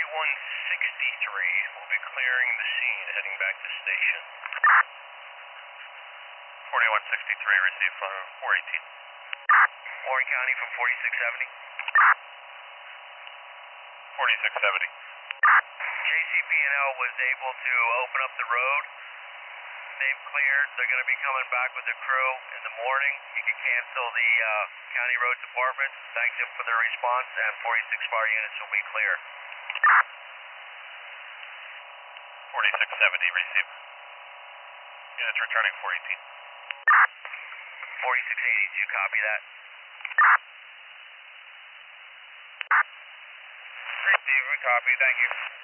We'll be clearing the scene, heading back to station. 4163, receive 418. Warren County from 4670. 4670. JCP&L was able to open up the road. They've cleared. They're going to be coming back with the crew in the morning. You can cancel the County Road Department. Thank them for their response, and 46 fire units will be clear. 4670, receive. Units returning 418. 4682, copy that. Receive, we copy, thank you.